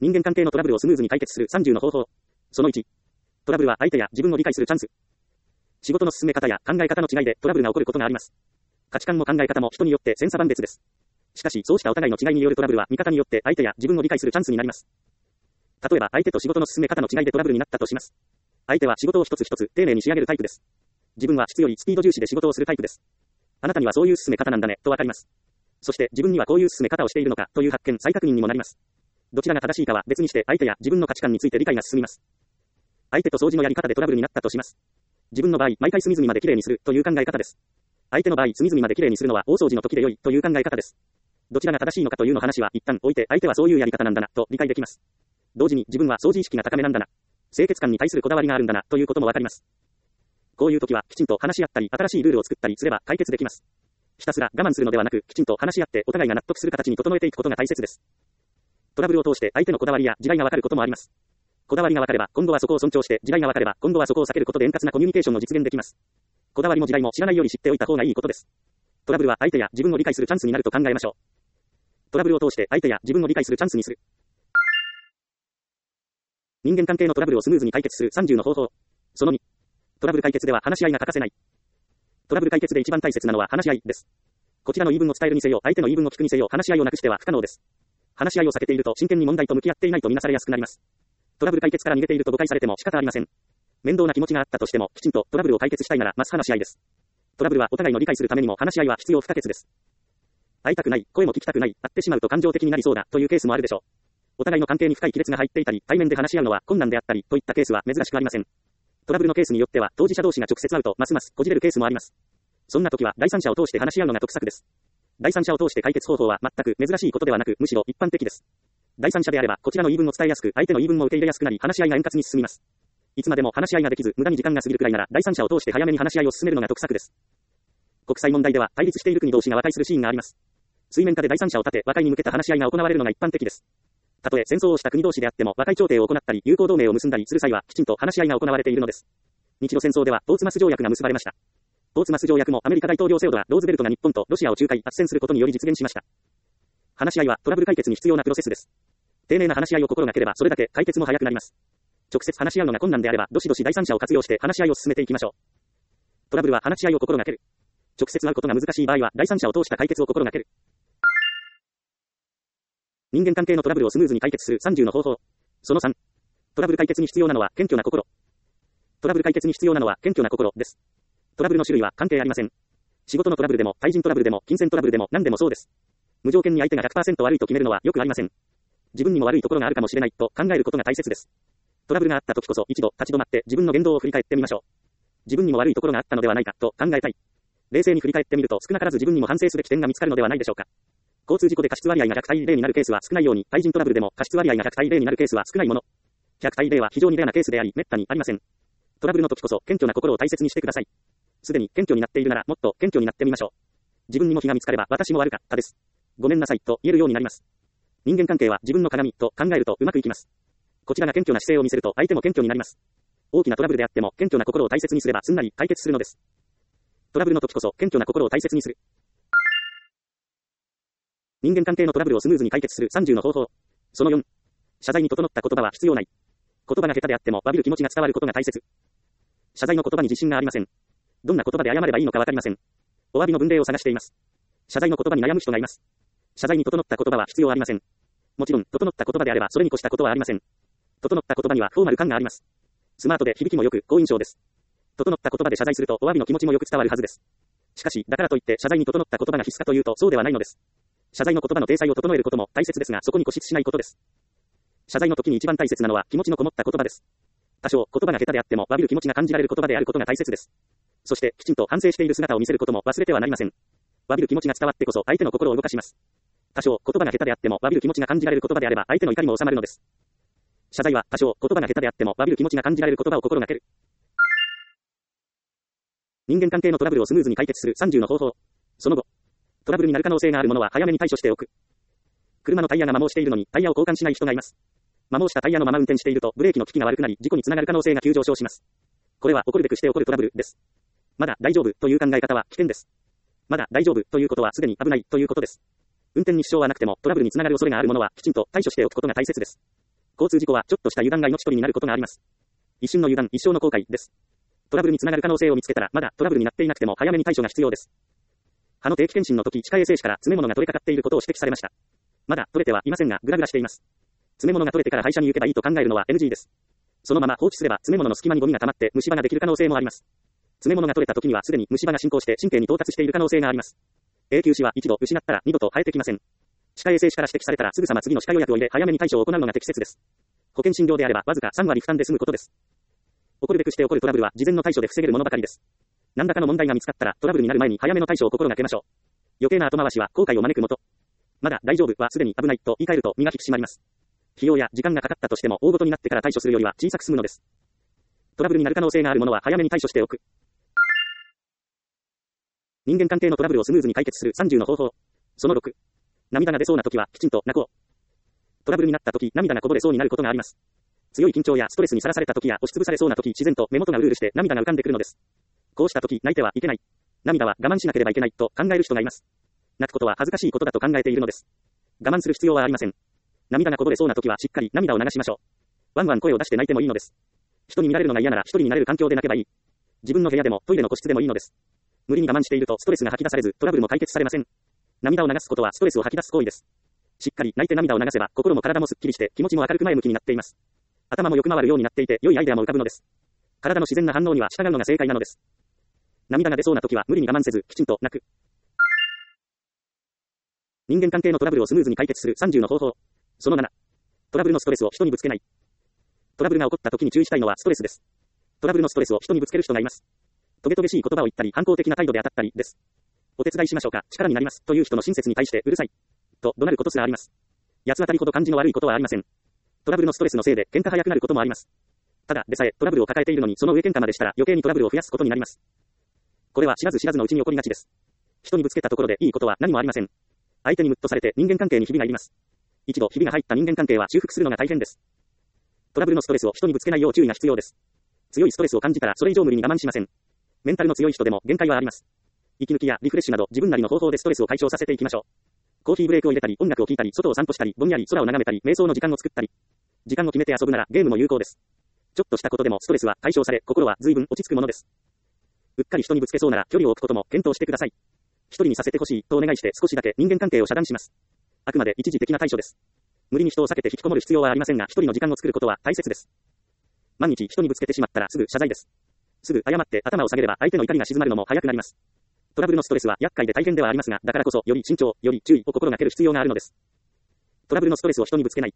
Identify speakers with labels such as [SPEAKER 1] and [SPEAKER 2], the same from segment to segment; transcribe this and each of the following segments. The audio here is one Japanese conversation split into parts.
[SPEAKER 1] 人間関係のトラブルをスムーズに解決する30の方法。その1。トラブルは相手や自分を理解するチャンス。仕事の進め方や考え方の違いでトラブルが起こることがあります。価値観も考え方も人によって千差万別です。しかし、そうしたお互いの違いによるトラブルは見方によって相手や自分を理解するチャンスになります。例えば、相手と仕事の進め方の違いでトラブルになったとします。相手は仕事を一つ一つ丁寧に仕上げるタイプです。自分は質よりスピード重視で仕事をするタイプです。あなたにはそういう進め方なんだね、とわかります。そして自分にはこういう進め方をしているのかという発見、再確認にもなります。どちらが正しいかは別にして相手や自分の価値観について理解が進みます。相手と掃除のやり方でトラブルになったとします。自分の場合、毎回隅々まできれいにするという考え方です。相手の場合、隅々まできれいにするのは大掃除の時で良いという考え方です。どちらが正しいのかというの話は一旦置いて、相手はそういうやり方なんだなと理解できます。同時に自分は掃除意識が高めなんだな、清潔感に対するこだわりがあるんだなということもわかります。こういう時はきちんと話し合ったり、新しいルールを作ったりすれば解決できます。ひたすら我慢するのではなく、きちんと話し合ってお互いが納得する形に整えていくことが大切です。トラブルを通して相手のこだわりや地雷がわかることもあります。こだわりがわかれば、今度はそこを尊重して、地雷がわかれば、今度はそこを避けることで円滑なコミュニケーションを実現できます。こだわりも地雷も知らないより知っておいた方がいいことです。トラブルは相手や自分を理解するチャンスになると考えましょう。トラブルを通して相手や自分を理解するチャンスにする。人間関係のトラブルをスムーズに解決する30の方法。その2。トラブル解決では話し合いが欠かせない。トラブル解決で一番大切なのは話し合いです。こちらの言い分を伝えるにせよ、相手の言い分を聞くにせよ、話し合いをなくしては不可能です。話し合いを避けていると真剣に問題と向き合っていないとみなされやすくなります。トラブル解決から逃げていると誤解されても仕方ありません。面倒な気持ちがあったとしても、きちんとトラブルを解決したいなら、まず話し合いです。トラブルはお互いの理解するためにも話し合いは必要不可欠です。会いたくない、声も聞きたくない、会ってしまうと感情的になりそうだというケースもあるでしょう。お互いの関係に深い亀裂が入っていたり、対面で話し合うのは困難であったりといったケースは珍しくありません。トラブルのケースによっては、当事者同士が直接会うとますますこじれるケースもあります。そんな時は第三者を通して話し合うのが得策です。第三者を通して解決方法は全く珍しいことではなく、むしろ一般的です。第三者であれば、こちらの言い分を伝えやすく、相手の言い分も受け入れやすくなり、話し合いが円滑に進みます。いつまでも話し合いができず、無駄に時間が過ぎるくらいなら、第三者を通して早めに話し合いを進めるのが得策です。国際問題では、対立している国同士が和解するシーンがあります。水面下で第三者を立て、和解に向けた話し合いが行われるのが一般的です。たとえ戦争をした国同士であっても、和解調停を行ったり、友好同盟を結んだりする際は、きちんと話し合いが行われているのです。日露戦争では、ポーツマス条約が結ばれました。ポーツマス条約もアメリカ大統領セオドア・ローズベルトが日本とロシアを仲介、斡旋することにより実現しました。話し合いはトラブル解決に必要なプロセスです。丁寧な話し合いを心がければ、それだけ解決も早くなります。直接話し合うのが困難であれば、どしどし第三者を活用して話し合いを進めていきましょう。トラブルは話し合いを心がける。直接会うことが難しい場合は、第三者を通した解決を心がける。人間関係のトラブルをスムーズに解決する30の方法。その3。トラブル解決に必要なのは謙虚な心。トラブル解決に必要なのは謙虚な心です。トラブルの種類は関係ありません。仕事のトラブルでも、対人トラブルでも、金銭トラブルでも、何でもそうです。無条件に相手が 100% 悪いと決めるのはよくありません。自分にも悪いところがあるかもしれないと考えることが大切です。トラブルがあった時こそ一度立ち止まって自分の言動を振り返ってみましょう。自分にも悪いところがあったのではないかと考えたい。冷静に振り返ってみると少なからず自分にも反省すべき点が見つかるのではないでしょうか。交通事故で過失割合が100対0になるケースは少ないように、対人トラブルでも過失割合が100対0になるケースは少ないもの。100対0は非常にレアなケースであり、滅多にありません。トラブルの時こそ謙虚な心を大切にしてください。すでに謙虚になっているならもっと謙虚になってみましょう。自分にも非が見つかれば私も悪かったです。ごめんなさいと言えるようになります。人間関係は自分の鏡と考えるとうまくいきます。こちらが謙虚な姿勢を見せると相手も謙虚になります。大きなトラブルであっても謙虚な心を大切にすればすんなり解決するのです。トラブルの時こそ謙虚な心を大切にする。人間関係のトラブルをスムーズに解決する30の方法。その4。謝罪に整った言葉は必要ない。言葉が下手であっても詫びる気持ちが伝わることが大切。謝罪の言葉に自信がありません。どんな言葉で謝ればいいのかわかりません。お詫びの文例を探しています。謝罪の言葉に悩む人がいます。謝罪に整った言葉は必要ありません。もちろん、整った言葉であればそれに越したことはありません。整った言葉にはフォーマル感があります。スマートで響きもよく好印象です。整った言葉で謝罪するとお詫びの気持ちもよく伝わるはずです。しかし、だからといって謝罪に整った言葉が必須かというとそうではないのです。謝罪の言葉の体裁を整えることも大切ですが、そこに固執しないことです。謝罪の時に一番大切なのは気持ちのこもった言葉です。多少言葉が下手であっても詫びる気持ちが感じられる言葉であることが大切です。そしてきちんと反省している姿を見せることも忘れてはなりません。詫びる気持ちが伝わってこそ相手の心を動かします。多少言葉が下手であっても詫びる気持ちが感じられる言葉であれば相手の怒りも収まるのです。謝罪は多少言葉が下手であっても詫びる気持ちが感じられる言葉を心がける。人間関係のトラブルをスムーズに解決する30の方法。その後、トラブルになる可能性があるものは早めに対処しておく。車のタイヤが摩耗しているのにタイヤを交換しない人がいます。摩耗したタイヤのまま運転しているとブレーキの利きが悪くなり事故につながる可能性が急上昇します。これは起こるべくして起こるトラブルです。まだ大丈夫という考え方は危険です。まだ大丈夫ということはすでに危ないということです。運転に支障はなくてもトラブルにつながる恐れがあるものはきちんと対処しておくことが大切です。 交通事故はちょっとした油断が命取りになることがあります。一瞬の油断、一生の後悔です。トラブルにつながる可能性を見つけたら、まだトラブルになっていなくても早めに対処が必要です。歯の定期検診の時、歯科衛生士から詰め物が取れかかっていることを指摘されました。まだ取れてはいませんが、グラグラしています。詰め物が取れてから歯医者に行けばいいと考えるのは NG です。そのまま放置すれば詰め物の隙間にゴミが溜まって虫歯ができる可能性もあります。詰め物が取れた時にはすでに虫歯が進行して神経に到達している可能性があります。永久歯は一度失ったら二度と生えてきません。歯科衛生士から指摘されたらすぐさま次の歯科予約を入れ早めに対処を行うのが適切です。保険診療であればわずか3割負担で済むことです。起こるべくして起こるトラブルは事前の対処で防げるものばかりです。何らかの問題が見つかったらトラブルになる前に早めの対処を心がけましょう。余計な後回しは後悔を招くもと。まだ大丈夫はすでに危ないと言い換えると身が引き締まります。費用や時間がかかったとしても大ごとになってから対処するよりは小さく済むのです。トラブルになる可能性があるものは早めに対処しておく。人間関係のトラブルをスムーズに解決する30の方法。その6。涙が出そうな時はきちんと泣こう。トラブルになった時、涙がこぼれそうになることがあります。強い緊張やストレスにさらされた時や押しつぶされそうな時、自然と目元がうるうるして涙が浮かんでくるのです。こうした時、泣いてはいけない。涙は我慢しなければいけないと考える人がいます。泣くことは恥ずかしいことだと考えているのです。我慢する必要はありません。涙がこぼれそうな時はしっかり涙を流しましょう。ワンワン声を出して泣いてもいいのです。人に見られるのが嫌なら一人になれる環境で泣けばいい。自分の部屋でもトイレの個室でもいいのです。無理に我慢しているとストレスが吐き出されずトラブルも解決されません。涙を流すことはストレスを吐き出す行為です。しっかり泣いて涙を流せば心も体もすっきりして気持ちも明るく前向きになっています。頭もよく回るようになっていて良いアイデアも浮かぶのです。体の自然な反応には従うのが正解なのです。涙が出そうな時は無理に我慢せずきちんと泣く。人間関係のトラブルをスムーズに解決する30の方法。その7。トラブルのストレスを人にぶつけない。トラブルが起こった時に注意したいのはストレスです。トラブルのストレスを人にぶつける人がいます。トゲトゲしい言葉を言ったり反抗的な態度で当たったりです。お手伝いしましょうか、力になりますという人の親切に対してうるさいと怒鳴ることすらあります。八つ当たりほど感じの悪いことはありません。トラブルのストレスのせいで喧嘩早くなることもあります。ただでさえトラブルを抱えているのにその上喧嘩までしたら余計にトラブルを増やすことになります。これは知らず知らずのうちに起こりがちです。人にぶつけたところでいいことは何もありません。相手にムッとされて人間関係にひびが入ります。一度ひびが入った人間関係は修復するのが大変です。トラブルのストレスを人にぶつけないよう注意が必要です。強いストレスを感じたらそれ以上無理に我慢しません。メンタルの強い人でも限界はあります。息抜きやリフレッシュなど自分なりの方法でストレスを解消させていきましょう。コーヒーブレイクを入れたり音楽を聴いたり外を散歩したりぼんやり空を眺めたり瞑想の時間を作ったり。時間を決めて遊ぶならゲームも有効です。ちょっとしたことでもストレスは解消され心は随分落ち着くものです。うっかり人にぶつけそうなら距離を置くことも検討してください。一人にさせてほしいとお願いして少しだけ人間関係を遮断します。あくまで一時的な対処です。無理に人を避けて引きこもる必要はありませんが一人の時間を作ることは大切です。万日人にぶつけてしまったらすぐ謝罪です。すぐ謝って頭を下げれば相手の怒りが静まるのも早くなります。トラブルのストレスは厄介で大変ではありますが、だからこそより慎重、より注意を心がける必要があるのです。トラブルのストレスを人にぶつけない。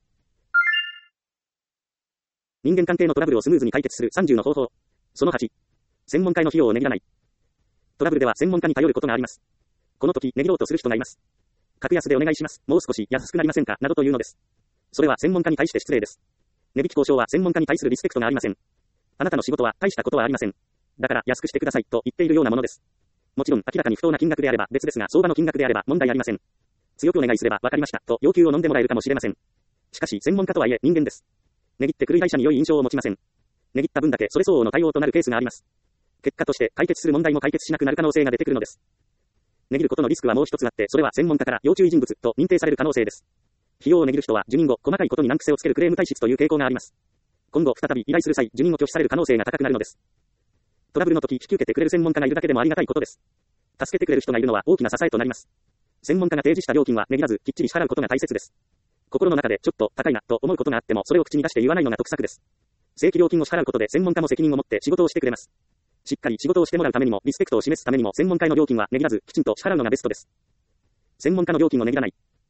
[SPEAKER 1] 人間関係のトラブルをスムーズに解決する30の方法。その8。専門家の費用をねぎらない。トラブルでは専門家に頼ることがあります。この時、ねぎろうとする人がいます。格安でお願いします。もう少し安くなりませんかなどというのです。それは専門家に対して失礼です。値引き交渉は専門家に対するリスペクトがありません。あなたの仕事は大したことはありません。だから安くしてくださいと言っているようなものです。もちろん明らかに不当な金額であれば別ですが相場の金額であれば問題ありません。強くお願いすればわかりましたと要求を飲んでもらえるかもしれません。しかし専門家とはいえ人間です。値切ってくる依頼者に良い印象を持ちません。値切った分だけそれ相応の対応となるケースがあります。結果として解決する問題も解決しなくなる可能性が出てくるのです。値切ることのリスクはもう一つあって、それは専門家から要注意人物と認定される可能性です。費用を値切る人は受任後、細かいことに難癖をつけるクレーム体質という傾向があります。今後再び依頼する際、受任を拒否される可能性が高くなるのです。トラブルの時、引き受けてくれる専門家がいるだけでもありがたいことです。助けてくれる人がいるのは大きな支えとなります。専門家が提示した料金は値切らず、きっちり支払うことが大切です。心の中でちょっと高いなと思うことがあっても、それを口に出して言わないのが得策です。正規料金を支払うことで専門家も責任を持って仕事をしてくれます。しっかり仕事をしてもらうためにも、リスペクトを示すためにも、専門家の料金は値切らず、きちんと支払うのがベストです。専門家の料金を値切らない。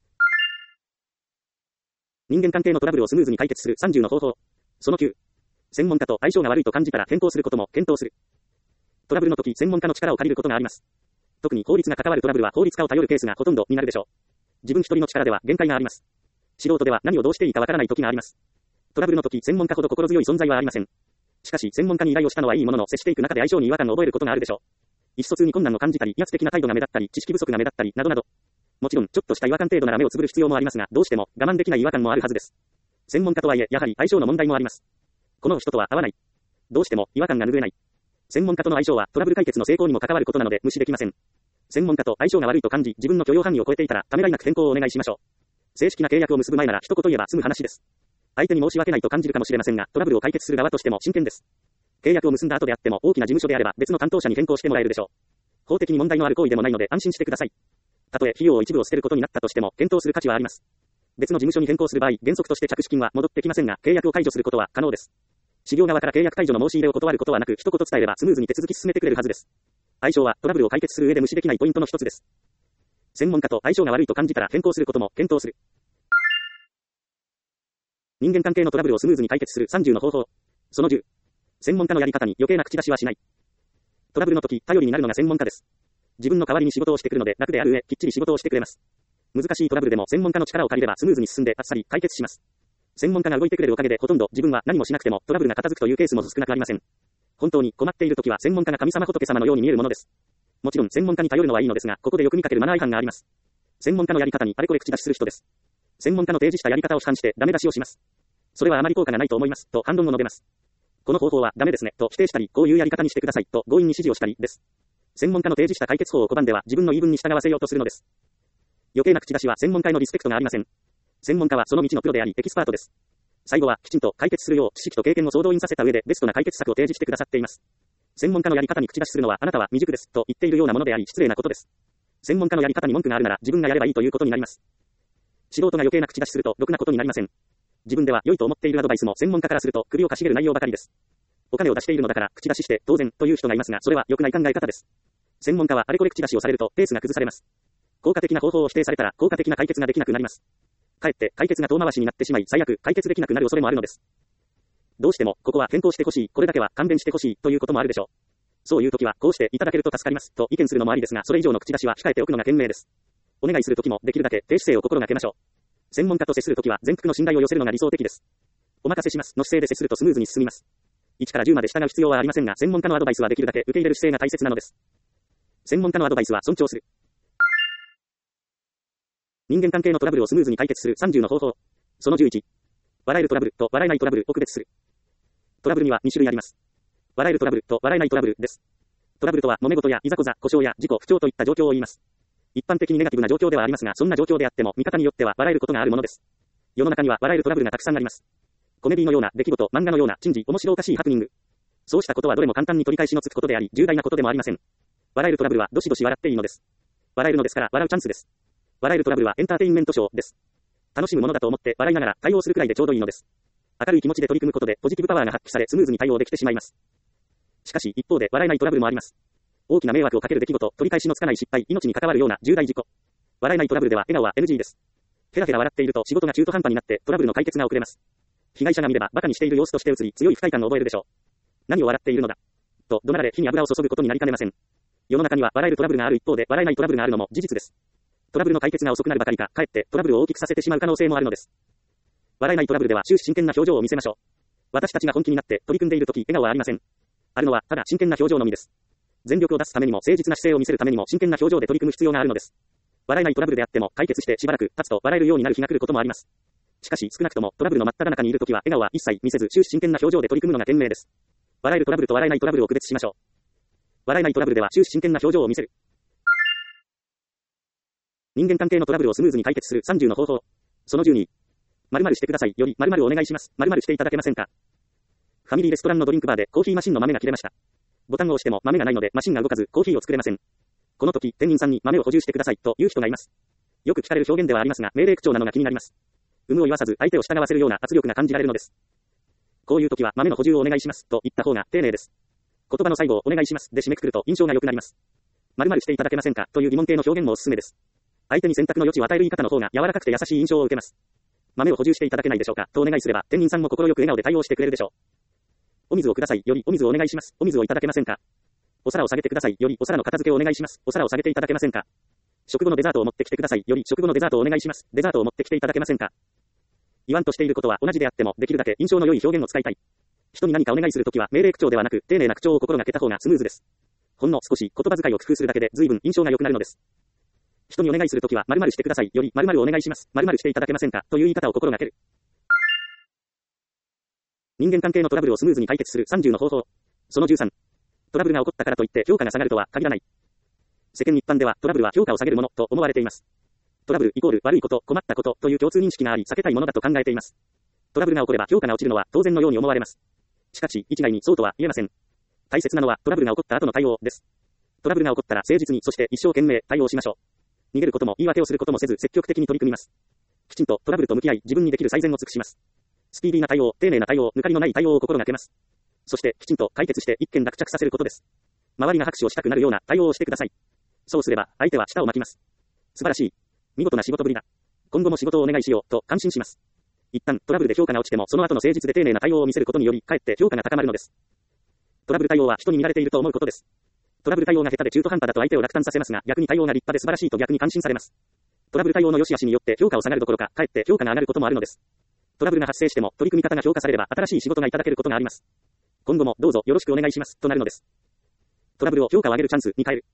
[SPEAKER 1] 人間関係のトラブルをスムーズに解決する30の方法。その9。専門家と相性が悪いと感じたら変更することも検討する。トラブルの時、専門家の力を借りることがあります。特に法律が関わるトラブルは法律家を頼るケースがほとんどになるでしょう。自分一人の力では限界があります。素人では何をどうしていいかわからない時があります。トラブルの時、専門家ほど心強い存在はありません。しかし、専門家に依頼をしたのはいいものの、接していく中で相性に違和感を覚えることがあるでしょう。意思疎通に困難を感じたり、威圧的な態度が目立ったり、知識不足が目立ったり、などなど。もちろん、ちょっとした違和感程度なら目をつぶる必要もありますが、どうしても我慢できない違和感もあるはずです。専門家とはいえ、やはり相性の問題もあります。この人とは合わない。どうしても違和感が拭えない。専門家との相性はトラブル解決の成功にも関わることなので無視できません。専門家と相性が悪いと感じ、自分の許容範囲を超えていたら、ためらいなく変更をお願いしましょう。正式な契約を結ぶ前なら一言言えば済む話です。 相手に申し訳ないと感じるかもしれませんが、トラブルを解決する側としても真剣です。契約を結んだ後であっても、大きな事務所であれば別の担当者に変更してもらえるでしょう。法的に問題のある行為でもないので安心してください。たとえ費用を一部を捨てることになったとしても、検討する価値はあります。別の事務所に変更する場合、原則として着手金は戻ってきませんが、契約を解除することは可能です。事業側から契約解除の申し入れを断ることはなく、一言伝えればスムーズに手続き進めてくれるはずです。相性はトラブルを解決する上で無視できないポイントの一つです。専門家と相性が悪いと感じたら変更することも検討する。人間関係のトラブルをスムーズに解決する30の方法。その10。専門家のやり方に余計な口出しはしない。トラブルの時、頼りになるのが専門家です。自分の代わりに仕事をしてくるので楽である上、きっちり仕事をしてくれます。難しいトラブルでも専門家の力を借りればスムーズに進んであっさり解決します。専門家が動いてくれるおかげでほとんど自分は何もしなくてもトラブルが片付くというケースも少なくありません。本当に困っている時は専門家が神様仏様のように見えるものです。もちろん専門家に頼るのはいいのですが、ここでよく見かけるマナー違反があります。専門家のやり方にあれこれ口出しする人です。専門家の提示したやり方を批判してダメ出しをします。それはあまり効果がないと思いますと反論を述べます。この方法はダメですねと否定したり、こういうやり方にしてくださいと強引に指示をしたりです。専門家の提示した解決法を拒んでは自分の言い分に従わせようとするのです。余計な口出しは専門家へのリスペクトがありません。専門家はその道のプロでありエキスパートです。最後はきちんと解決するよう知識と経験を総動員させた上でベストな解決策を提示してくださっています。専門家のやり方に口出しするのはあなたは未熟ですと言っているようなものであり失礼なことです。専門家のやり方に文句があるなら自分がやればいいということになります。素人が余計な口出しするとろくなことになりません。自分では良いと思っているアドバイスも専門家からすると首をかしげる内容ばかりです。お金を出しているのだから口出しして当然という人がいますが、それは良くない考え方です。専門家はあれこれ口出しをされるとペースが崩されます。効果的な方法を否定されたら効果的な解決ができなくなります。かえって解決が遠回しになってしまい最悪解決できなくなる恐れもあるのです。どうしてもここは変更してほしい、これだけは勘弁してほしいということもあるでしょう。そういう時はこうしていただけると助かりますと意見するのもありですが、それ以上の口出しは控えておくのが賢明です。お願いする時もできるだけ低姿勢を心がけましょう。専門家と接する時は全幅の信頼を寄せるのが理想的です。お任せしますの姿勢で接するとスムーズに進みます。1から10まで従う必要はありませんが、専門家のアドバイスはできるだけ受け入れる姿勢が大切なのです。専門家のアドバイスは尊重する。人間関係のトラブルをスムーズに解決する30の方法。その11。笑えるトラブルと笑えないトラブルを区別する。トラブルには2種類あります。笑えるトラブルと笑えないトラブルです。トラブルとは揉め事やいざこざ、故障や事故、不調といった状況を言います。一般的にネガティブな状況ではありますが、そんな状況であっても見方によっては笑えることがあるものです。世の中には笑えるトラブルがたくさんあります。コメディのような出来事、漫画のような珍事、面白おかしいハプニング。そうしたことはどれも簡単に取り返しのつくことであり、重大なことでもありません。笑えるトラブルはどしどし笑っていいのです。笑えるのですから笑うチャンスです。笑えるトラブルはエンターテインメントショーです。楽しむものだと思って笑いながら対応するくらいでちょうどいいのです。明るい気持ちで取り組むことでポジティブパワーが発揮されスムーズに対応できてしまいます。しかし一方で笑えないトラブルもあります。大きな迷惑をかける出来事、取り返しのつかない失敗、命に関わるような重大事故。笑えないトラブルでは笑顔は NG です。ヘラヘラ笑っていると仕事が中途半端になってトラブルの解決が遅れます。被害者が見れば馬鹿にしている様子として映り強い不快感を覚えるでしょう。何を笑っているのだと怒鳴られ火に油を注ぐことになりかねません。世の中には笑えるトラブルがある一方で笑えないトラブルがあるのも事実です。トラブルの解決が遅くなるばかりか、かえってトラブルを大きくさせてしまう可能性もあるのです。笑えないトラブルでは終始真剣な表情を見せましょう。私たちが本気になって取り組んでいるとき笑顔はありません。あるのはただ真剣な表情のみです。全力を出すためにも誠実な姿勢を見せるためにも真剣な表情で取り組む必要があるのです。笑えないトラブルであっても解決してしばらく経つと笑えるようになる日が来ることもあります。しかし少なくともトラブルの真っ只中にいるときは笑顔は一切見せず終始真剣な表情で取り組むのが賢明です。笑えるトラブルと笑えないトラブルを区別しましょう。笑えないトラブルでは終始真剣な表情を見せる。人間関係のトラブルをスムーズに解決する30の方法。その12。〇〇してくださいより〇〇お願いします。〇〇していただけませんか。ファミリーレストランのドリンクバーでコーヒーマシンの豆が切れました。ボタンを押しても豆がないのでマシンが動かずコーヒーを作れません。この時店員さんに豆を補充してくださいという人がいます。よく聞かれる表現ではありますが命令口調なのが気になります。有無を言わさず相手を従わせるような圧力が感じられるのです。こういう時は豆の補充をお願いしますと言った方が丁寧です。言葉の最後をお願いしますで締めくくると印象が良くなります。〇〇していただけませんかという疑問形の表現もおすすめです。相手に選択の余地を与える言い方の方が柔らかくて優しい印象を受けます。豆を補充していただけないでしょうかとお願いすれば店員さんも心よく笑顔で対応してくれるでしょう。お水をくださいよりお水をお願いします。お水をいただけませんか。お皿を下げてくださいよりお皿の片付けをお願いします。お皿を下げていただけませんか。食後のデザートを持ってきてくださいより食後のデザートをお願いします。デザートを持ってきていただけませんか。言わんとしていることは同じであってもできるだけ印象の良い表現を使いたい。人に何かお願いするときは命令口調ではなく丁寧な口調を心がけた方がスムーズです。ほんの少し言葉遣いを工夫するだけで随分印象が良くなるのです。人にお願いするときは〇〇してくださいより〇〇お願いします。〇〇していただけませんかという言い方を心がける。人間関係のトラブルをスムーズに解決する30の方法。その13。トラブルが起こったからといって評価が下がるとは限らない。世間一般ではトラブルは評価を下げるものと思われています。トラブルイコール悪いこと、困ったことという共通認識があり避けたいものだと考えています。 トラブルが起これば評価が落ちるのは当然のように思われます。しかし、一概にそうとは言えません。大切なのはトラブルが起こった後の対応です。トラブルが起こったら誠実に、そして一生懸命対応しましょう。逃げることも言い訳をすることもせず積極的に取り組みます。きちんとトラブルと向き合い、自分にできる最善を尽くします。スピーディーな対応、丁寧な対応、抜かりのない対応を心がけます。そして、きちんと解決して一件落着させることです。周りが拍手をしたくなるような対応をしてください。そうすれば、相手は舌を巻きます。素晴らしい。見事な仕事ぶりだ。今後も仕事をお願いしよう、と感心します。一旦トラブルで評価が落ちても、その後の誠実で丁寧な対応を見せることにより、かえって評価が高まるのです。トラブル対応は人に見られていると思うことです。トラブル対応が下手で中途半端だと相手を落胆させますが、逆に対応が立派で素晴らしいと逆に感心されます。トラブル対応の良し悪しによって評価を下がるどころか、かえって評価が上がることもあるのです。トラブルが発生しても、取り組み方が評価されれば、新しい仕事がいただけることがあります。今後もどうぞよろしくお願いします、となるのです。トラブルを評価を上げるチャンスに変える。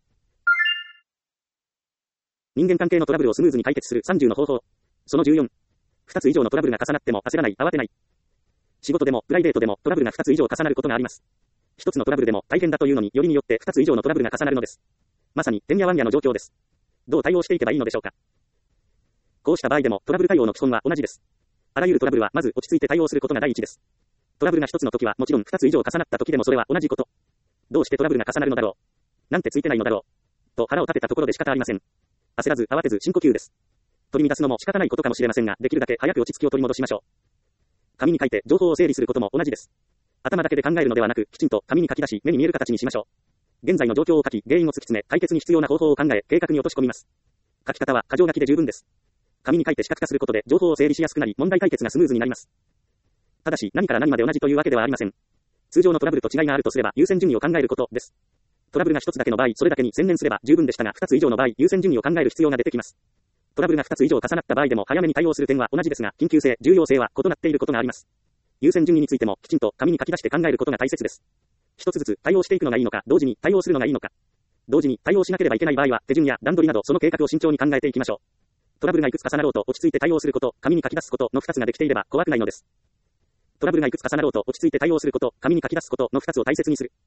[SPEAKER 1] 人間関係のトラブルをスムーズに解決する30の方法。その14。2つ以上のトラブルが重なっても焦らない、慌てない。仕事でもプライベートでもトラブルが2つ以上重なることがあります。1つのトラブルでも大変だというのによりによって2つ以上のトラブルが重なるのです。まさにてんやわんやの状況です。どう対応していけばいいのでしょうか。こうした場合でもトラブル対応の基本は同じです。あらゆるトラブルはまず落ち着いて対応することが第一です。トラブルが1つの時はもちろん2つ以上重なった時でもそれは同じこと。どうしてトラブルが重なるのだろう。なんてついてないのだろう。と腹を立てたところで仕方ありません。焦らず慌てず深呼吸です。取り乱すのも仕方ないことかもしれませんが、できるだけ早く落ち着きを取り戻しましょう。紙に書いて情報を整理することも同じです。頭だけで考えるのではなく、きちんと紙に書き出し、目に見える形にしましょう。現在の状況を書き、原因を突き詰め、解決に必要な方法を考え、計画に落とし込みます。書き方は箇条書きで十分です。紙に書いて視覚化することで情報を整理しやすくなり、問題解決がスムーズになります。ただし、何から何まで同じというわけではありません。通常のトラブルと違いがあるとすれば、優先順位を考えることです。トラブルが一つだけの場合、それだけに専念すれば十分でしたが、二つ以上の場合、優先順位を考える必要が出てきます。トラブルが2つ以上重なった場合でも早めに対応する点は同じですが、緊急性、重要性は異なっていることがあります。優先順位についてもきちんと紙に書き出して考えることが大切です。一つずつ対応していくのがいいのか、同時に対応するのがいいのか。同時に対応しなければいけない場合は、手順や段取りなどその計画を慎重に考えていきましょう。トラブルがいくつ重なろうと落ち着いて対応すること、紙に書き出すことの2つができていれば怖くないのです。トラブルがいくつ重なろうと落ち着いて対応すること、紙に書き出すことの2つを大切にする。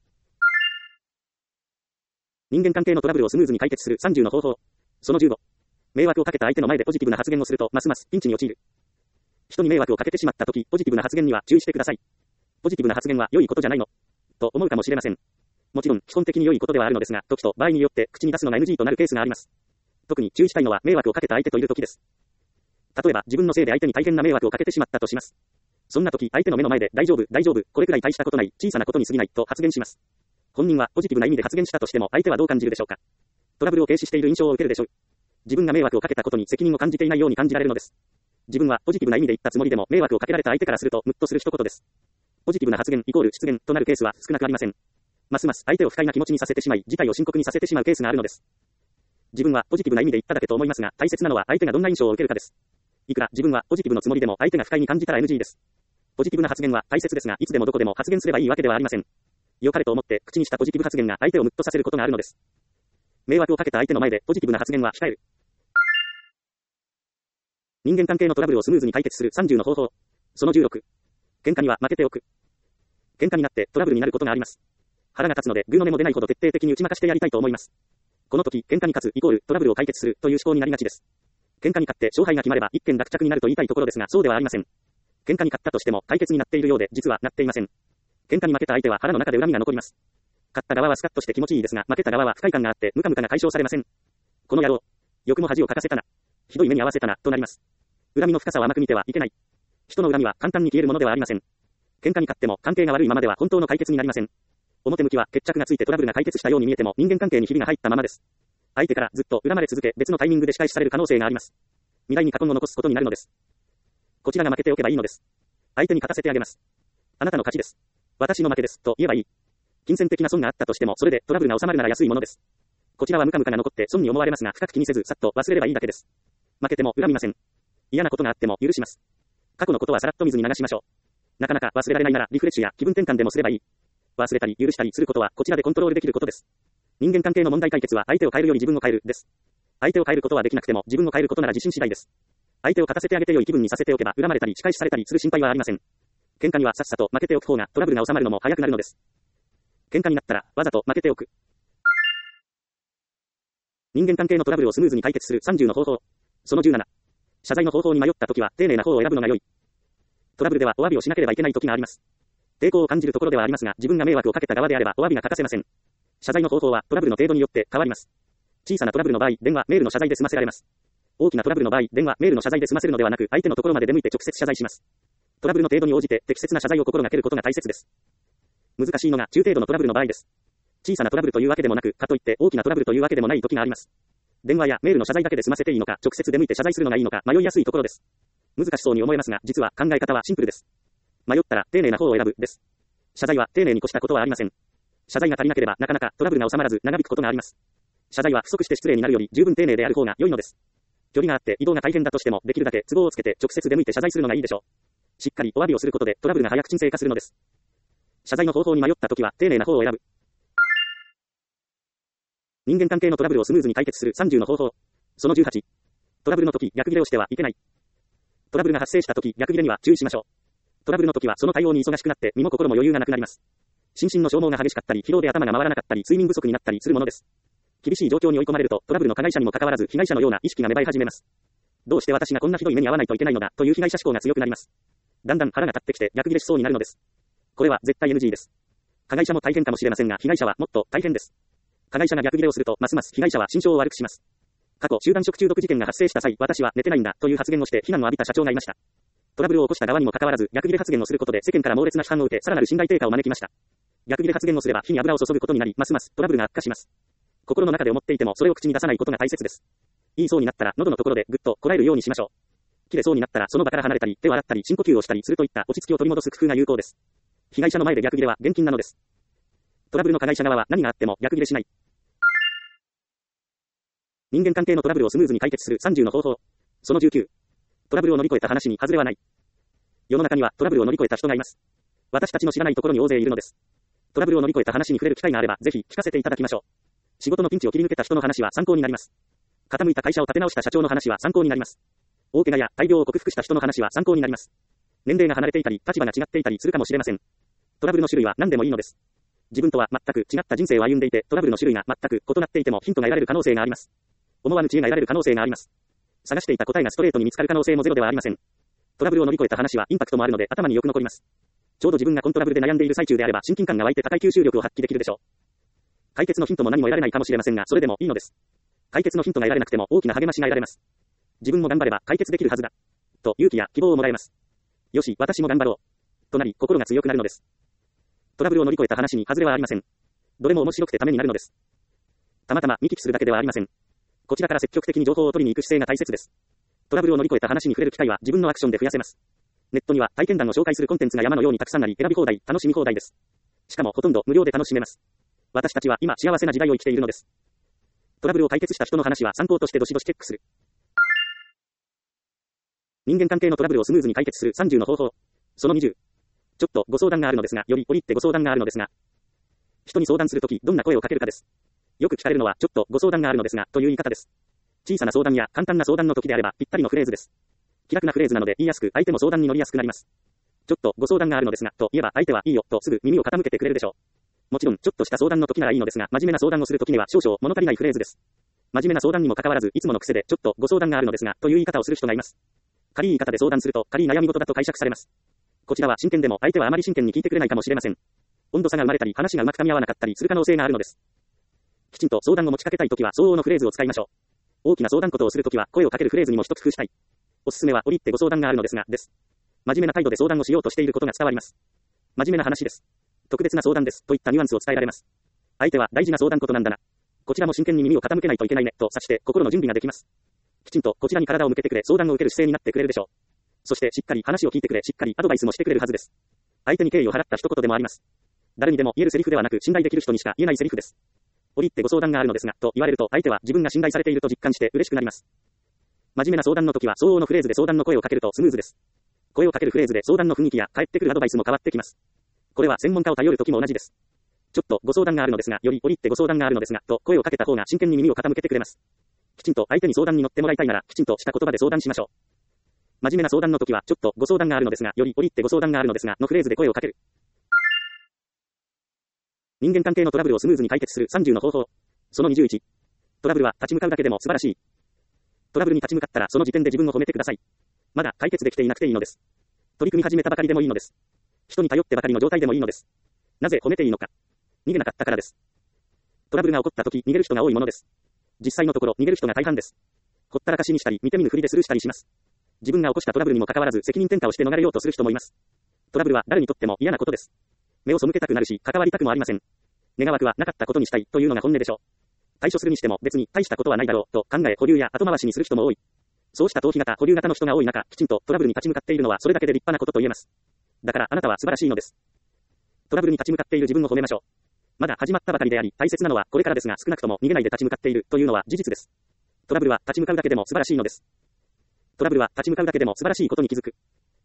[SPEAKER 1] 人間関係のトラブルをスムーズに解決する30の方法。その15。迷惑をかけた相手の前でポジティブな発言をすると、ますますピンチに陥る。人に迷惑をかけてしまったとき、ポジティブな発言には注意してください。ポジティブな発言は良いことじゃないのと思うかもしれません。もちろん、基本的に良いことではあるのですが、時と場合によって口に出すのが NG となるケースがあります。特に注意したいのは迷惑をかけた相手といるときです。例えば、自分のせいで相手に大変な迷惑をかけてしまったとします。そんなとき、相手の目の前で大丈夫、大丈夫、これくらい大したことない、小さなことに過ぎないと発言します。本人はポジティブな意味で発言したとしても、相手はどう感じるでしょうか。トラブルを軽視している印象を受けるでしょう。自分が迷惑をかけたことに責任を感じていないように感じられるのです。自分はポジティブな意味で言ったつもりでも迷惑をかけられた相手からするとムッとする一言です。ポジティブな発言イコール失言となるケースは少なくありません。ますます相手を不快な気持ちにさせてしまい、事態を深刻にさせてしまうケースがあるのです。自分はポジティブな意味で言っただけと思いますが、大切なのは相手がどんな印象を受けるかです。いくら自分はポジティブのつもりでも相手が不快に感じたら NG です。ポジティブな発言は大切ですが、いつでもどこでも発言すればいいわけではありません。良かれと思って口にしたポジティブ発言が相手をムッとさせることがあるのです。迷惑をかけた相手の前でポジティブな発言は控える。人間関係のトラブルをスムーズに解決する30の方法。その16。喧嘩には負けておく。喧嘩になってトラブルになることがあります。腹が立つので、グーの根も出ないほど徹底的に打ち負かしてやりたいと思います。この時、喧嘩に勝つイコールトラブルを解決するという思考になりがちです。喧嘩に勝って勝敗が決まれば一件落着になると言いたいところですが、そうではありません。喧嘩に勝ったとしても解決になっているようで、実はなっていません。喧嘩に負けた相手は腹の中で恨みが残ります。勝った側はスカッとして気持ちいいですが、負けた側は不快感があってムカムカが解消されません。この野郎、よくも恥をかかせたな。ひどい目に遭わせたな、となります。恨みの深さを甘く見てはいけない。人の恨みは簡単に消えるものではありません。喧嘩に勝っても関係が悪いままでは本当の解決になりません。表向きは決着がついてトラブルが解決したように見えても人間関係にひびが入ったままです。相手からずっと恨まれ続け別のタイミングで仕返しされる可能性があります。未来に過言を残すことになるのです。こちらが負けておけばいいのです。相手に勝たせてあげます。あなたの勝ちです。私の負けです。と言えばいい。金銭的な損があったとしてもそれでトラブルが収まるなら安いものです。こちらはムカムカが残って損に思われますが深く気にせずさっと忘れればいいだけです。負けても恨みません。嫌なことがあっても許します。過去のことはさらっと水に流しましょう。なかなか忘れられないならリフレッシュや気分転換でもすればいい。忘れたり許したりすることはこちらでコントロールできることです。人間関係の問題解決は相手を変えるより自分を変えるです。相手を変えることはできなくても自分を変えることなら自信次第です。相手を勝たせてあげて良い気分にさせておけば恨まれたり仕返しされたりする心配はありません。喧嘩にはさっさと負けておく方がトラブルが収まるのも早くなるのです。喧嘩になったらわざと負けておく。人間関係のトラブルをスムーズに解決する30の方法。その17。謝罪の方法に迷ったときは丁寧な方を選ぶのが良い。 トラブルではお詫びをしなければいけない時があります。抵抗を感じるところではありますが、自分が迷惑をかけた側であればお詫びが欠かせません。謝罪の方法はトラブルの程度によって変わります。小さなトラブルの場合、電話、メールの謝罪で済ませられます。大きなトラブルの場合、電話、メールの謝罪で済ませるのではなく、相手のところまで出向いて直接謝罪します。トラブルの程度に応じて適切な謝罪を心がけることが大切です。難しいのが中程度のトラブルの場合です。小さなトラブルというわけでもなく、かといって大きなトラブルというわけでもない時があります。電話やメールの謝罪だけで済ませていいのか、直接出向いて謝罪するのがいいのか迷いやすいところです。難しそうに思えますが、実は考え方はシンプルです。迷ったら丁寧な方を選ぶです。謝罪は丁寧に越したことはありません。謝罪が足りなければなかなかトラブルが収まらず長引くことがあります。謝罪は不足して失礼になるより十分丁寧である方が良いのです。距離があって移動が大変だとしても、できるだけ都合をつけて直接出向いて謝罪するのがいいでしょう。しっかりお詫びをすることでトラブルが早く沈静化するのです。謝罪の方法に迷ったときは丁寧な方を選ぶ。人間関係のトラブルをスムーズに解決する30の方法。その18。トラブルの時、逆ギレをしてはいけない。トラブルが発生した時、逆ギレには注意しましょう。トラブルの時はその対応に忙しくなって身も心も余裕がなくなります。心身の消耗が激しかったり、疲労で頭が回らなかったり、睡眠不足になったりするものです。厳しい状況に追い込まれると、トラブルの加害者にもかかわらず被害者のような意識が芽生え始めます。どうして私がこんなひどい目に遭わないといけないのだという被害者思考が強くなります。だんだん腹が立ってきて逆ギレしそうになるのです。これは絶対 NG です。加害者も大変かもしれませんが、被害者はもっと大変です。加害者が逆ギレをすると、ますます被害者は心象を悪くします。過去、集団食中毒事件が発生した際、私は寝てないんだという発言をして非難を浴びた社長がいました。トラブルを起こした側にもかかわらず、逆ギレ発言をすることで世間から猛烈な批判を受け、さらなる信頼低下を招きました。逆ギレ発言をすれば火に油を注ぐことになり、ますますトラブルが悪化します。心の中で思っていてもそれを口に出さないことが大切です。言いそうになったら喉のところでぐっとこらえるようにしましょう。切れそうになったらその場から離れたり、手を洗ったり、深呼吸をしたりするといった落ち着きを取り戻す工夫が有効です。被害者の前で逆ギレは厳禁なのです。トラブルの加害者側は何があっても逆ギレしない。人間関係のトラブルをスムーズに解決する30の方法。その19。トラブルを乗り越えた話に外れはない。世の中にはトラブルを乗り越えた人がいます。私たちの知らないところに大勢いるのです。トラブルを乗り越えた話に触れる機会があれば、ぜひ聞かせていただきましょう。仕事のピンチを切り抜けた人の話は参考になります。傾いた会社を立て直した社長の話は参考になります。大怪我や大病を克服した人の話は参考になります。年齢が離れていたり、立場が違っていたりするかもしれません。トラブルの種類は何でもいいのです。自分とは全く違った人生を歩んでいて、トラブルの種類が全く異なっていてもヒントが得られる可能性があります。思わぬ知恵が得られる可能性があります。探していた答えがストレートに見つかる可能性もゼロではありません。トラブルを乗り越えた話はインパクトもあるので頭によく残ります。ちょうど自分がコントラブルで悩んでいる最中であれば親近感が湧いて高い吸収力を発揮できるでしょう。解決のヒントも何も得られないかもしれませんが、それでもいいのです。解決のヒントが得られなくても大きな励ましが得られます。自分も頑張れば解決できるはずだ。と勇気や希望をもらえます。よし、私も頑張ろう。となり、心が強くなるのです。トラブルを乗り越えた話に外れはありません。どれも面白くてためになるのです。たまたま見聞きするだけではありません。こちらから積極的に情報を取りに行く姿勢が大切です。トラブルを乗り越えた話に触れる機会は自分のアクションで増やせます。ネットには体験談を紹介するコンテンツが山のようにたくさんあり、選び放題、楽しみ放題です。しかもほとんど無料で楽しめます。私たちは今幸せな時代を生きているのです。トラブルを解決した人の話は参考としてどしどしチェックする。人間関係のトラブルをスムーズに解決する30の方法。その20。ちょっとご相談があるのですが、より折り入ってご相談があるのですが。人に相談するとき、どんな声をかけるかです。よく聞かれるのは、ちょっとご相談があるのですが、という言い方です。小さな相談や簡単な相談の時であれば、ぴったりのフレーズです。気楽なフレーズなので言いやすく、相手も相談に乗りやすくなります。ちょっとご相談があるのですが、と言えば相手はいいよ、とすぐ耳を傾けてくれるでしょう。もちろん、ちょっとした相談の時ならいいのですが、真面目な相談をする時には少々物足りないフレーズです。真面目な相談にもかかわらず、いつもの癖で、ちょっとご相談があるのですが、という言い方をする人がいます。軽い言い方で相談すると、軽い悩み事だと解釈されます。こちらは真剣でも、相手はあまり真剣に聞いてくれないかもしれません。温度差が生まれたり、話がうまく噛み合わなかったりする可能性があるのです。きちんと相談を持ちかけたいときは、相応のフレーズを使いましょう。大きな相談事をするときは、声をかけるフレーズにも一工夫したい。おすすめは、折り入ってご相談があるのですが、です。真面目な態度で相談をしようとしていることが伝わります。真面目な話です。特別な相談です。といったニュアンスを伝えられます。相手は大事な相談事なんだな。こちらも真剣に耳を傾けないといけないね、と察して心の準備ができます。きちんとこちらに体を向けてくれ、相談を受ける姿勢になってくれるでしょう。そしてしっかり話を聞いてくれ、しっかりアドバイスもしてくれるはずです。相手に敬意を払った一言でもあります。誰にでも言えるセリフではなく、信頼できる人にしか言えないセリフです。折り入ってご相談があるのですが、と言われると、相手は自分が信頼されていると実感して嬉しくなります。真面目な相談の時は、相応のフレーズで相談の声をかけるとスムーズです。声をかけるフレーズで相談の雰囲気や返ってくるアドバイスも変わってきます。これは専門家を頼る時も同じです。ちょっとご相談があるのですが、より折り入ってご相談があるのですが、と声をかけた方が真剣に耳を傾けてくれます。きちんと相手に相談に乗ってもらいたいなら、きちんとした言葉で相談しましょう。真面目な相談の時は、ちょっとご相談があるのですが、より折り入ってご相談があるのですが、のフレーズで声をかける。人間関係のトラブルをスムーズに解決する30の方法。その21。トラブルは立ち向かうだけでも素晴らしい。トラブルに立ち向かったらその時点で自分を褒めてください。まだ解決できていなくていいのです。 取り組み始めたばかりでもいいのです。人に頼ってばかりの状態でもいいのです。なぜ褒めていいのか。逃げなかったからです。トラブルが起こった時、逃げる人が多いものです。実際のところ、逃げる人が大半です。ほったらかしにしたり、見て見ぬふりでスルーしたりします。自分が起こしたトラブルにもかかわらず責任転嫁をして逃れようとする人もいます。トラブルは誰にとっても嫌なことです。目を背けたくなるし、関わりたくもありません。願わくはなかったことにしたいというのが本音でしょう。対処するにしても別に大したことはないだろうと考え保留や後回しにする人も多い。そうした逃避型、保留型の人が多い中、きちんとトラブルに立ち向かっているのはそれだけで立派なことと言えます。だからあなたは素晴らしいのです。トラブルに立ち向かっている自分を褒めましょう。まだ始まったばかりであり、大切なのはこれからですが、少なくとも逃げないで立ち向かっているというのは事実です。トラブルは立ち向かうだけでも素晴らしいのです。トラブルは立ち向かうだけでも素晴らしいことに気づく。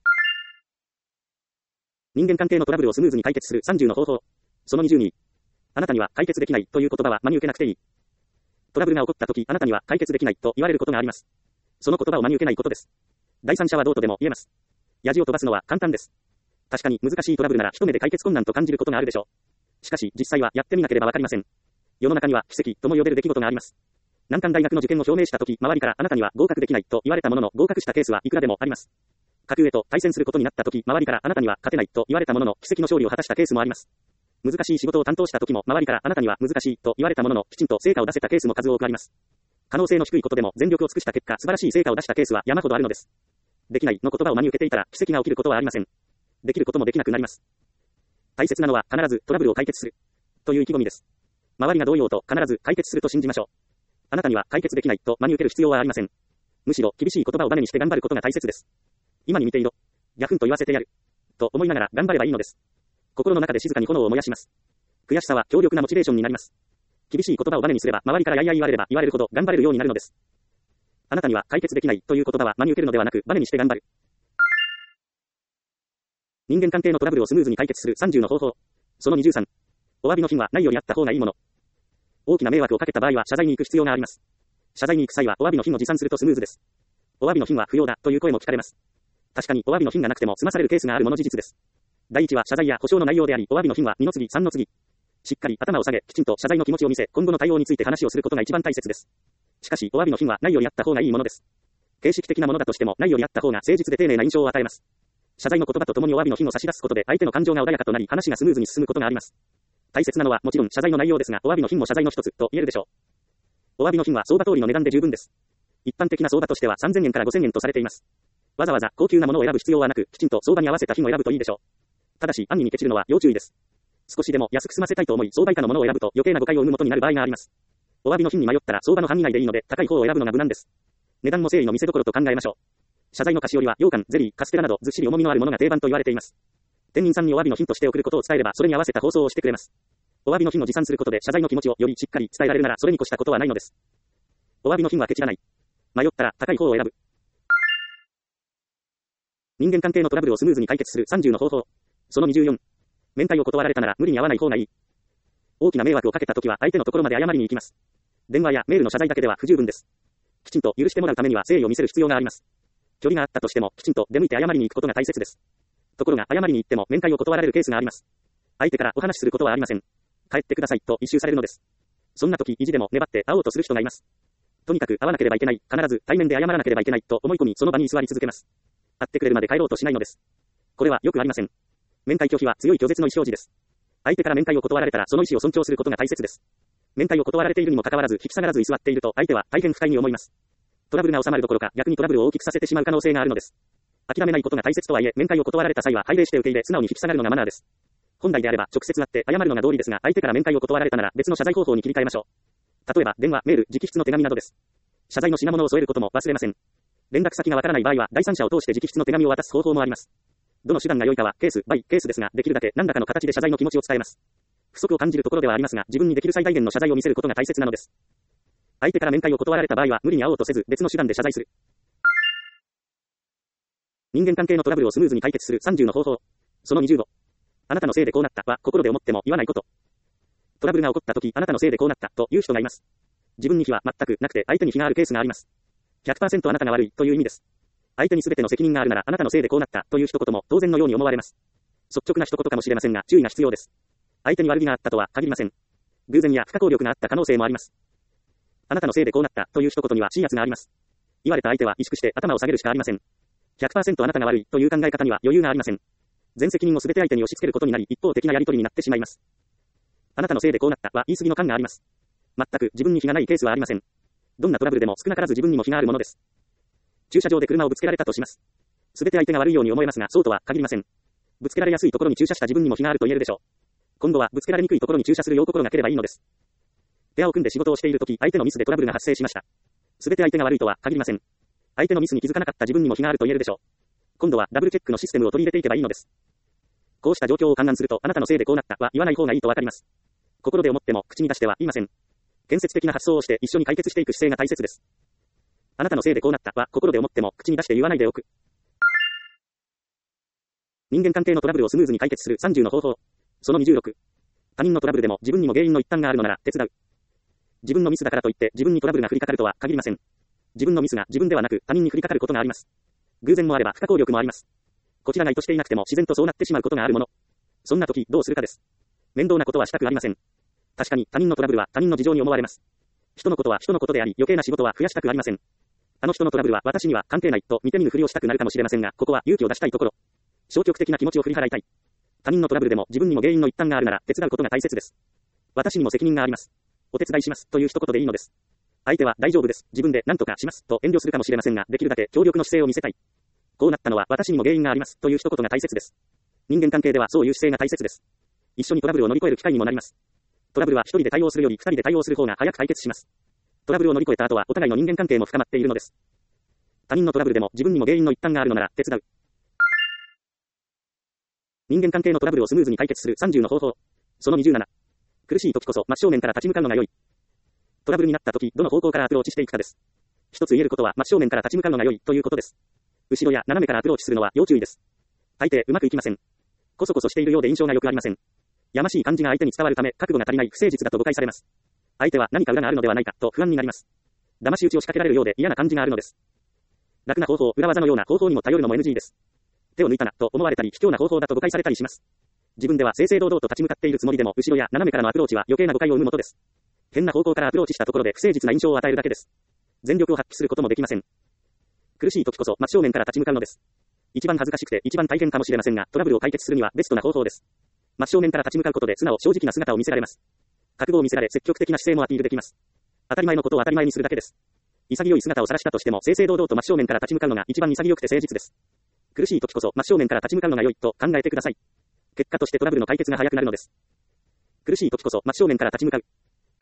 [SPEAKER 1] 人間関係のトラブルをスムーズに解決する30の方法。その22。あなたには解決できないという言葉は真に受けなくていい。トラブルが起こった時、あなたには解決できないと言われることがあります。その言葉を真に受けないことです。第三者はどうとでも言えます。ヤジを飛ばすのは簡単です。確かに難しいトラブルなら一目で解決困難と感じることがあるでしょう。しかし実際はやってみなければわかりません。世の中には奇跡とも呼べる出来事があります。難関大学の受験を表明した時、周りからあなたには合格できないと言われたものの合格したケースはいくらでもあります。格上と対戦することになった時、周りからあなたには勝てないと言われたものの奇跡の勝利を果たしたケースもあります。難しい仕事を担当した時も周りからあなたには難しいと言われたもののきちんと成果を出せたケースも数多くあります。可能性の低いことでも全力を尽くした結果、素晴らしい成果を出したケースは山ほどあるのです。できないの言葉を真に受けていたら奇跡が起きることはありません。できることもできなくなります。大切なのは必ずトラブルを解決するという意気込みです。周りがどう言おうと必ず解決すると信じましょう。あなたには解決できないと真に受ける必要はありません。むしろ厳しい言葉をバネにして頑張ることが大切です。今に見ていろ。ギャフンと言わせてやる。と思いながら頑張ればいいのです。心の中で静かに炎を燃やします。悔しさは強力なモチベーションになります。厳しい言葉をバネにすれば周りからやいやい言われれば言われるほど頑張れるようになるのです。あなたには解決できないという言葉は真に受けるのではなくバネにして頑張る。人間関係のトラブルをスムーズに解決する30の方法。その23。お詫びの品はないよりあった方がいいもの。大きな迷惑をかけた場合は謝罪に行く必要があります。謝罪に行く際はお詫びの品を持参するとスムーズです。お詫びの品は不要だという声も聞かれます。確かにお詫びの品がなくても済まされるケースがあるもの事実です。第一は謝罪や保証の内容であり、お詫びの品は2の次3の次。しっかり頭を下げ、きちんと謝罪の気持ちを見せ、今後の対応について話をすることが一番大切です。しかし、お詫びの品はないよりあった方がいいものです。形式的なものだとしてもないよりあった方が誠実で丁寧な印象を与えます。謝罪の言葉とともにお詫びの品を差し出すことで相手の感情が穏やかとなり話がスムーズに進むことがあります。大切なのはもちろん謝罪の内容ですが、お詫びの品も謝罪の一つと言えるでしょう。お詫びの品は相場通りの値段で十分です。一般的な相場としては3000円から5000円とされています。わざわざ高級なものを選ぶ必要はなく、きちんと相場に合わせた品を選ぶといいでしょう。ただし、安易にケチるのは要注意です。少しでも安く済ませたいと思い、相場以下のものを選ぶと余計な誤解を生むことになる場合があります。お詫びの品に迷ったら相場の範囲内でいいので、高い方を選ぶのが無難です。値段も誠意の見せ所と考えましょう。謝罪の菓子折りは羊羹、ゼリー、カステラなどずっしり重みのあるものが定番と言われています。店員さんにお詫びの品として送ることを伝えれば、それに合わせた包装をしてくれます。お詫びの品を持参することで謝罪の気持ちをよりしっかり伝えられるなら、それに越したことはないのです。お詫びの品はケチらない。迷ったら高い方を選ぶ。人間関係のトラブルをスムーズに解決する30の方法。その24。面会を断られたなら無理に会わない方がいい。大きな迷惑をかけたときは相手のところまで謝りに行きます。電話やメールの謝罪だけでは不十分です。きちんと許してもらうためには誠意を見せる必要があります。距離があったとしてもきちんと出向いて謝りに行くことが大切です。ところが謝りに行っても面会を断られるケースがあります。相手からお話しすることはありません。帰ってくださいと一周されるのです。そんな時意地でも粘って会おうとする人がいます。とにかく会わなければいけない、必ず対面で謝らなければいけないと思い込みその場に居座り続けます。会ってくれるまで帰ろうとしないのです。これはよくありません。面会拒否は強い拒絶の意思表示です。相手から面会を断られたらその意思を尊重することが大切です。面会を断られているにもかかわらず引き下がらず居座っていると相手は大変不快に思います。トラブルが収まるどころか逆にトラブルを大きくさせてしまう可能性があるのです。諦めないことが大切とはいえ面会を断られた際は拝礼して受け入れ素直に引き下がるのがマナーです。本来であれば直接会って謝るのが道理ですが相手から面会を断られたなら別の謝罪方法に切り替えましょう。例えば電話、メール、直筆の手紙などです。謝罪の品物を添えることも忘れません。連絡先がわからない場合は第三者を通して直筆の手紙を渡す方法もあります。どの手段が良いかはケースバイケースですが、できるだけ何らかの形で謝罪の気持ちを伝えます。不足を感じるところではありますが、自分にできる最大限の謝罪を見せることが大切なのです。相手から面会を断られた場合は無理に会おうとせず別の手段で謝罪する。人間関係のトラブルをスムーズに解決する30の方法。その25。あなたのせいでこうなったは心で思っても言わないこと。トラブルが起こった時、あなたのせいでこうなったという人がいます。自分に非は全くなくて相手に非があるケースがあります。100% あなたが悪いという意味です。相手に全ての責任があるならあなたのせいでこうなったという一言も当然のように思われます。率直な一言かもしれませんが注意が必要です。相手に悪気があったとは限りません。偶然や不可抗力があった可能性もあります。あなたのせいでこうなったという一言には鎮圧があります。言われた相手は萎縮して頭を下げるしかありません。 100% あなたが悪いという考え方には余裕がありません。全責任をすべて相手に押し付けることになり、一方的なやり取りになってしまいます。あなたのせいでこうなったは言い過ぎの感があります。全く自分に非がないケースはありません。どんなトラブルでも少なからず自分にも非があるものです。駐車場で車をぶつけられたとします。すべて相手が悪いように思えますが、そうとは限りません。ぶつけられやすいところに駐車した自分にも非があると言えるでしょう。今度はぶつけられにくいところに駐車するよう心がければいいのです。ペアを組んで仕事をしているとき、相手のミスでトラブルが発生しました。すべて相手が悪いとは限りません。相手のミスに気づかなかった自分にも非があると言えるでしょう。今度はダブルチェックのシステムを取り入れていけばいいのです。こうした状況を勘案すると、あなたのせいでこうなったは言わない方がいいとわかります。心で思っても口に出しては言いません。建設的な発想をして一緒に解決していく姿勢が大切です。あなたのせいでこうなったは心で思っても口に出して言わないでおく。人間関係のトラブルをスムーズに解決する30の方法。その26。他人のトラブルでも自分にも原因の一端があるのなら手伝う。自分のミスだからといって自分にトラブルが降りかかるとは限りません。自分のミスが自分ではなく他人に降りかかることがあります。偶然もあれば不可抗力もあります。こちらが意図していなくても自然とそうなってしまうことがあるもの。そんな時どうするかです。面倒なことはしたくありません。確かに他人のトラブルは他人の事情に思われます。人のことは人のことであり余計な仕事は増やしたくありません。あの人のトラブルは私には関係ないと見て見ぬふりをしたくなるかもしれませんが、ここは勇気を出したいところ。消極的な気持ちを振り払いたい。他人のトラブルでも自分にも原因の一端があるなら手伝うことが大切です。私にも責任があります。お手伝いしますという一言でいいのです。相手は大丈夫です。自分で何とかしますと遠慮するかもしれませんが、できるだけ協力の姿勢を見せたい。こうなったのは私にも原因がありますという一言が大切です。人間関係ではそういう姿勢が大切です。一緒にトラブルを乗り越える機会にもなります。トラブルは一人で対応するより二人で対応する方が早く解決します。トラブルを乗り越えた後はお互いの人間関係も深まっているのです。他人のトラブルでも自分にも原因の一端があるのなら手伝う。人間関係のトラブルをスムーズに解決する30の方法。その27。苦しい時こそ真正面から立ち向かうのが良い。トラブルになった時、どの方向からアプローチしていくかです。一つ言えることは真正面から立ち向かうのが良いということです。後ろや斜めからアプローチするのは要注意です。大抵うまくいきません。こそこそしているようで印象が良くありません。やましい感じが相手に伝わるため、覚悟が足りない不誠実だと誤解されます。相手は何か裏があるのではないかと不安になります。騙し討ちを仕掛けられるようで嫌な感じがあるのです。楽な方法、裏技のような方法にも頼るのも NG です。手を抜いたなと思われたり、卑怯な方法だと誤解されたりします。自分では正々堂々と立ち向かっているつもりでも、後ろや斜めからのアプローチは余計な誤解を生むもとです。変な方向からアプローチしたところで不誠実な印象を与えるだけです。全力を発揮することもできません。苦しい時こそ真正面から立ち向かうのです。一番恥ずかしくて一番大変かもしれませんが、トラブルを解決するにはベストな方法です。真正面から立ち向かうことで素直正直な姿を見せられます。覚悟を見せられ積極的な姿勢もアピールできます。当たり前のことを当たり前にするだけです。潔い姿を晒したとしても正々堂々と真正面から立ち向かうのが一番潔くて誠実です。苦しい時こそ真正面から立ち向かうのが良いと考えてください。結果としてトラブルの解決が早くなるのです。苦しい時こそ真正面から立ち向かう。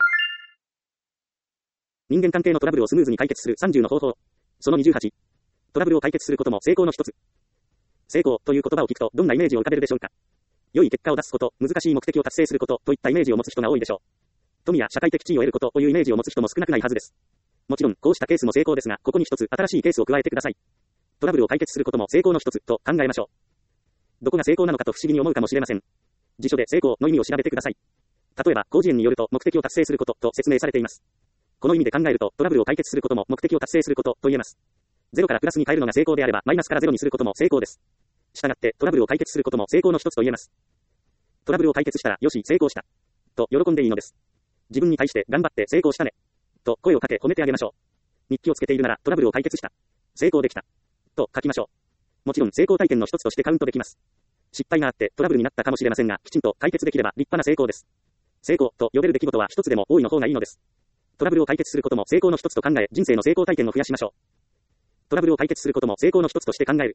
[SPEAKER 1] 人間関係のトラブルをスムーズに解決する30の方法。その28。トラブルを解決することも成功の一つ。成功という言葉を聞くとどんなイメージを浮かべるでしょうか。良い結果を出すこと、難しい目的を達成することといったイメージを持つ人が多いでしょう。富や社会的地位を得ることというイメージを持つ人も少なくないはずです。もちろんこうしたケースも成功ですが、ここに一つ新しいケースを加えてください。トラブルを解決することも成功の一つと考えましょう。どこが成功なのかと不思議に思うかもしれません。辞書で成功の意味を調べてください。例えば、広辞苑によると目的を達成することと説明されています。この意味で考えるとトラブルを解決することも目的を達成することと言えます。0からプラスに変えるのが成功であれば、マイナスから0にすることも成功です。したがってトラブルを解決することも成功の一つと言えます。トラブルを解決したら、よし、成功した。と喜んでいいのです。自分に対して頑張って成功したね。と声をかけ褒めてあげましょう。日記をつけているならトラブルを解決した。成功できた。と書きましょう。もちろん成功体験の一つとしてカウントできます。失敗があってトラブルになったかもしれませんが、きちんと解決できれば立派な成功です。成功と呼べる出来事は一つでも多いの方がいいのです。トラブルを解決することも成功の一つと考え、人生の成功体験を増やしましょう。トラブルを解決することも成功の一つとして考える。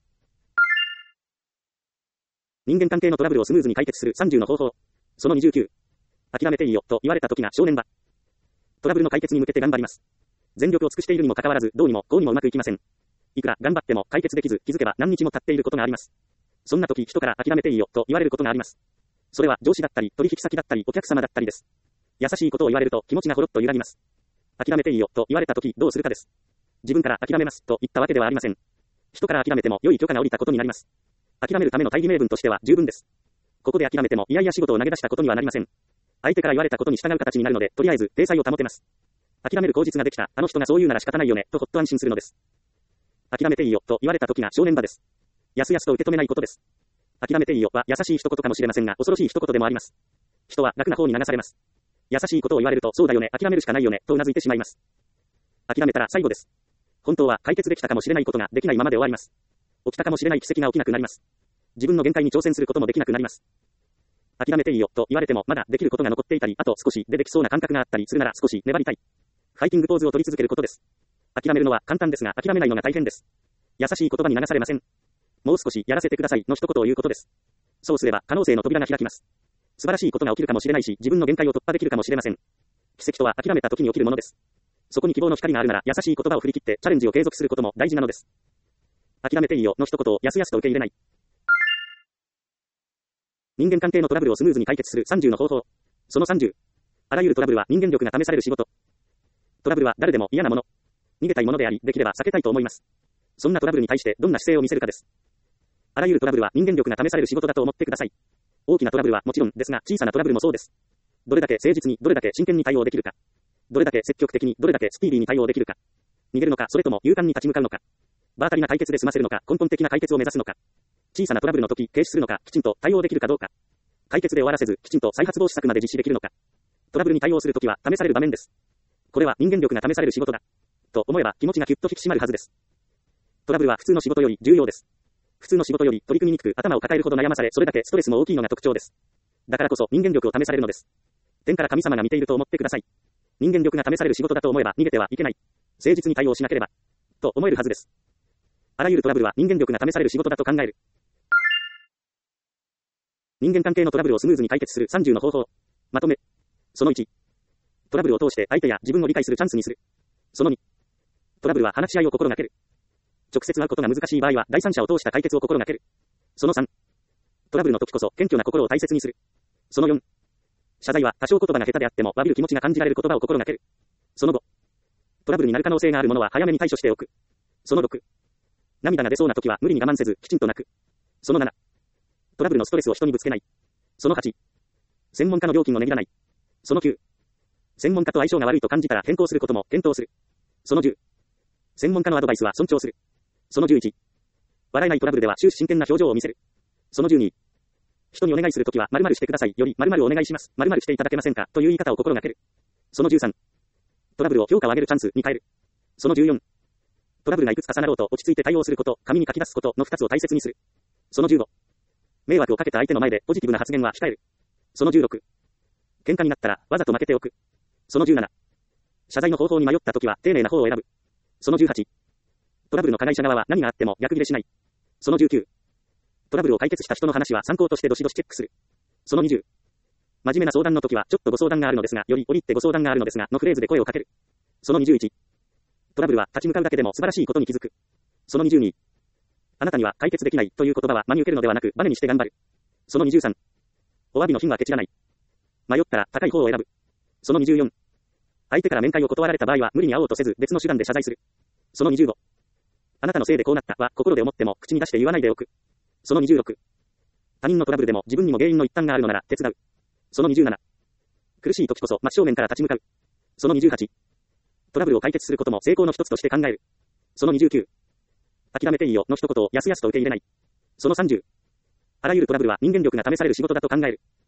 [SPEAKER 1] 人間関係のトラブルをスムーズに解決する30の方法。その29。諦めていいよと言われた時が正念場。トラブルの解決に向けて頑張ります。全力を尽くしているにもかかわらず、どうにもこうにもうまくいきません。いくら頑張っても解決できず、気づけば何日も経っていることがあります。そんな時、人から諦めていいよと言われることがあります。それは上司だったり、取引先だったり、お客様だったりです。優しいことを言われると気持ちがほろっと揺らぎます。諦めていいよと言われた時、どうするかです。自分から諦めますと言ったわけではありません。人から諦めても良い許可が下りたことになります。諦めるための大義名分としては十分です。ここで諦めてもいやいや仕事を投げ出したことにはなりません。相手から言われたことに従う形になるので、とりあえず体裁を保てます。諦める口実ができた、あの人がそう言うなら仕方ないよね、とほっと安心するのです。諦めていいよと言われた時が正念場です。やすやすと受け止めないことです。諦めていいよは優しい一言かもしれませんが、恐ろしい一言でもあります。人は楽な方に流されます。優しいことを言われると、そうだよね、諦めるしかないよね、と頷いてしまいます。諦めたら最後です。本当は解決できたかもしれないことができないままで終わります。 起きたかもしれない奇跡が起きなくなります。自分の限界に挑戦することもできなくなります。諦めていいよ、と言われてもまだできることが残っていたり、あと少しでできそうな感覚があったりするなら少し粘りたい。ファイティングポーズを取り続けることです。諦めるのは簡単ですが、諦めないのが大変です。優しい言葉に流されません。もう少しやらせてくださいの一言を言うことです。そうすれば可能性の扉が開きます。素晴らしいことが起きるかもしれないし、自分の限界を突破できるかもしれません。奇跡とは諦めた時に起きるものです。そこに希望の光があるなら、優しい言葉を振り切ってチャレンジを継続することも大事なのです。諦めていいよの一言をやすやすと受け入れない。人間関係のトラブルをスムーズに解決する30の方法。その30。あらゆるトラブルは人間力が試される仕事。トラブルは誰でも嫌なもの。逃げたいものであり、できれば避けたいと思います。そんなトラブルに対してどんな姿勢を見せるかです。あらゆるトラブルは人間力が試される仕事だと思ってください。大きなトラブルはもちろんですが、小さなトラブルもそうです。どれだけ誠実に、どれだけ真剣に対応できるか。どれだけ積極的に、どれだけスピーディーに対応できるか。逃げるのか、それとも勇敢に立ち向かうのか。場当たりな解決で済ませるのか、根本的な解決を目指すのか。小さなトラブルの時、軽視するのか、きちんと対応できるかどうか。解決で終わらせず、きちんと再発防止策まで実施できるのか。トラブルに対応するときは試される場面です。これは人間力が試される仕事だ。と思えば気持ちがキュッと引き締まるはずです。トラブルは普通の仕事より重要です。普通の仕事より取り組みにくく頭を抱えるほど悩まされ、それだけストレスも大きいのが特徴です。だからこそ人間力を試されるのです。天から神様が見ていると思ってください。人間力が試される仕事だと思えば逃げてはいけない。誠実に対応しなければ。と思えるはずです。あらゆるトラブルは人間力が試される仕事だと考える。人間関係のトラブルをスムーズに解決する30の方法。まとめ。その1。トラブルを通して相手や自分を理解するチャンスにする。その2。トラブルは話し合いを心がける。直接会うことが難しい場合は第三者を通した解決を心がける。その3。トラブルの時こそ謙虚な心を大切にする。その4。謝罪は多少言葉が下手であっても詫びる気持ちが感じられる言葉を心がける。その5。トラブルになる可能性があるものは早めに対処しておく。その6。涙が出そうな時は無理に我慢せずきちんと泣く。その7。トラブルのストレスを人にぶつけない。その8。専門家の料金をねぎらない。その9。専門家と相性が悪いと感じたら変更することも検討する。その10。専門家のアドバイスは尊重する。その11。笑えないトラブルでは終始真剣な表情を見せる。その12。人にお願いするときは〇〇してくださいより〇〇お願いします。〇〇していただけませんかという言い方を心がける。その13。トラブルを評価を上げるチャンスに変える。その14。トラブルがいくつ重なろうと落ち着いて対応すること、紙に書き出すことの2つを大切にする。その15。迷惑をかけた相手の前でポジティブな発言は控える。その16。喧嘩になったらわざと負けておく。その17。謝罪の方法に迷ったときは丁寧な方を選ぶ。その18。トラブルの加害者側は何があっても逆ギレしない。その19。トラブルを解決した人の話は参考としてどしどしチェックする。その20。真面目な相談の時はちょっとご相談があるのですが、より折り入ってご相談があるのですが、のフレーズで声をかける。その21。トラブルは立ち向かうだけでも素晴らしいことに気づく。その22。あなたには解決できないという言葉は真に受けるのではなくバネにして頑張る。その23。お詫びの品はケチらない。迷ったら高い方を選ぶ。その24。相手から面会を断られた場合は無理に会おうとせず別の手段で謝罪する。その25。あなたのせいでこうなったは心で思っても口に出して言わないでおく。その26。他人のトラブルでも自分にも原因の一端があるのなら手伝う。その27。苦しい時こそ真正面から立ち向かう。その28。トラブルを解決することも成功の一つとして考える。その29。諦めていいよの一言をやすやすと受け入れない。その30。あらゆるトラブルは人間力が試される仕事だと考える。